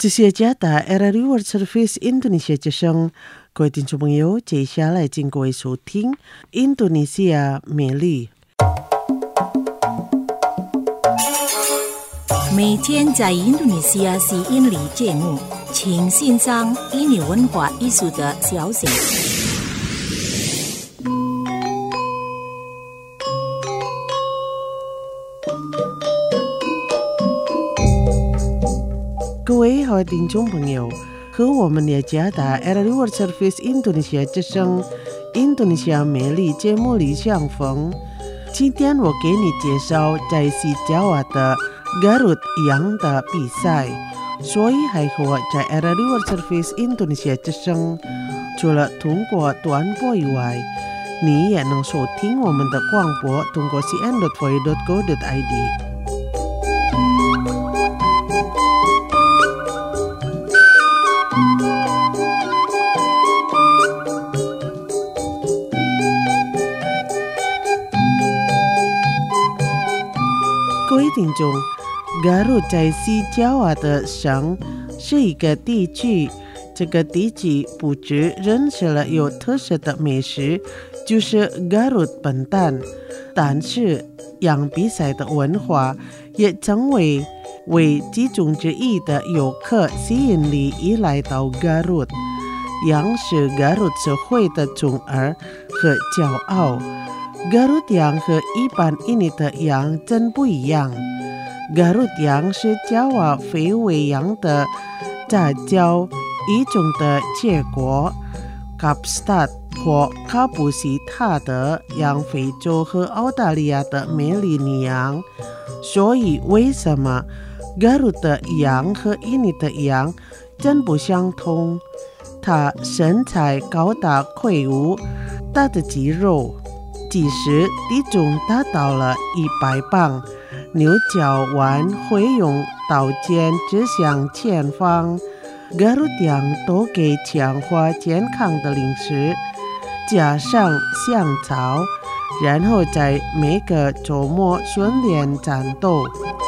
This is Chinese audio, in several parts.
这些加的 RRI World Service Indonesia 之声，各位听众朋友，接下来请各位收听印度尼西亚美丽。 每天在印度尼西亚吸引力节目，请欣赏印尼文化艺术的消息。 各位好听众朋友，和我们的加达 RRI World Service Indonesia 之声印度尼西亚美丽节目里相逢。今天我给你介绍在西爪哇的 Garut 羊的比赛，所以还和我在 RRI World Service Indonesia 之声，除了通过短波以外，你也能收听我们的广播，通过 cn.voi.go.id。各位听众，Garut 在西爪哇的省是一个地区，这个地区不只认识了有特色的美食，就是 Garut 笨蛋，但是羊比赛的文化也成为其中之一的游客吸引力依赖到 Garut。羊是 Garut 社会的宠儿和骄傲。Garut 羊和一般印尼的羊真不一样。Garut 羊是爪哇肥尾羊的杂交一种的结果，卡布斯塔或卡布西塔的羊非洲和澳大利亚的美利尼羊。所以为什么 Garut 的羊和印尼的羊真不相同？它身材高大魁梧，大的肌肉，即使体重达到了100磅，牛角弯会用刀尖指向前方。Garut 羊都给强化健康的零食，加上香草，然后在每个周末训练战斗。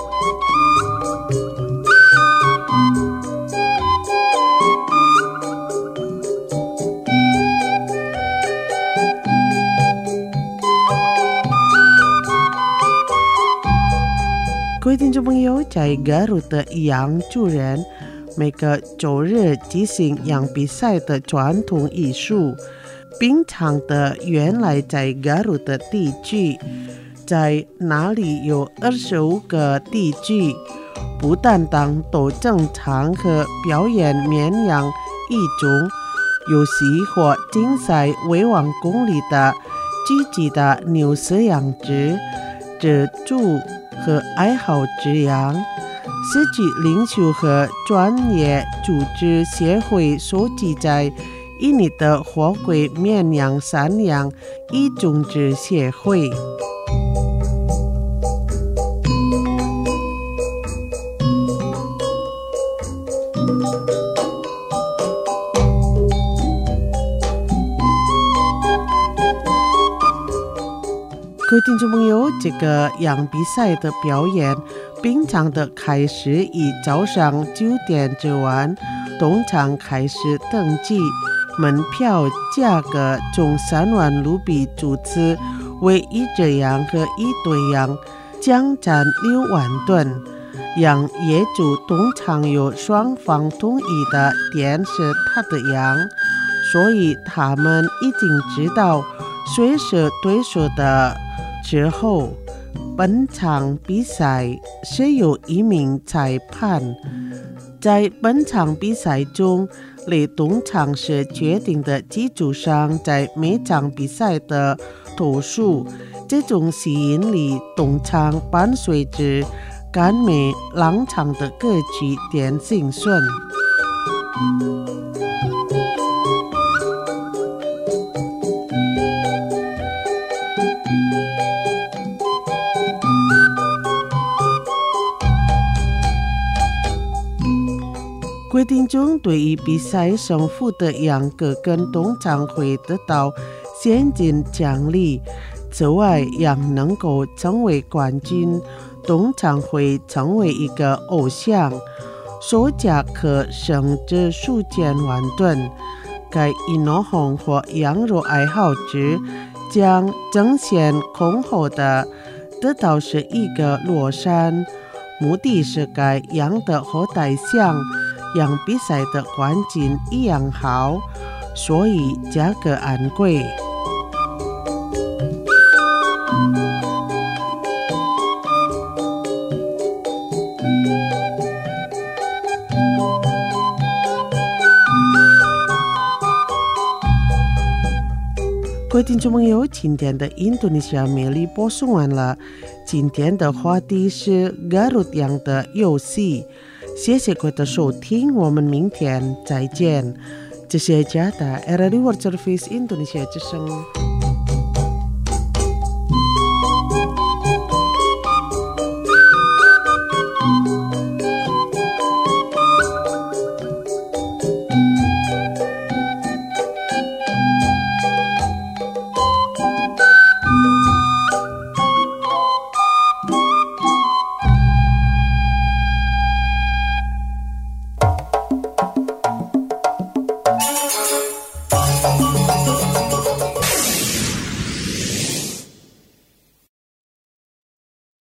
各位听众朋友，在 Garut 的羊主人每个周日进行羊比赛的传统艺术，平常的原来在 Garut 的地区，在那里有25个地区，不但当斗争场和表演绵羊一种游戏或竞赛为王公里的积极的牛饲养殖主和爱好之羊，司机领袖和专业组织协会收集在印尼的货柜绵羊散养一种植协会。各位听众朋友，这个羊比赛的表演平常的开始以早上9点之晚，通常开始登记，门票价格从3万卢比主次为一只羊和一对羊，将占6万吨。羊业主通常有双方同意的电视他的羊，所以他们已经知道谁是对手的之后，本场比赛是由一名裁判。在本场比赛中，雷动场是决定的基础上，在每场比赛的投数，这种吸引力通常伴随着甘美朗唱的歌曲点心顺。规定中对于比赛胜负的羊各跟通常会得到现金奖励，此外羊能够成为冠军通常会成为一个偶像， 手甲可生之数件完顿。该运动红或羊肉爱好者将争先恐后的得到是一个落山，目的是该羊的后代像羊比赛的环境一样好，所以价格昂贵。各位听众朋友，今天的印度尼西亚美丽播送完了。今天的话题是 Garut 羊的游戏。谢谢各位的收听，我们明天再见。这是加拿大 RRI World Service 印度尼西亚之声。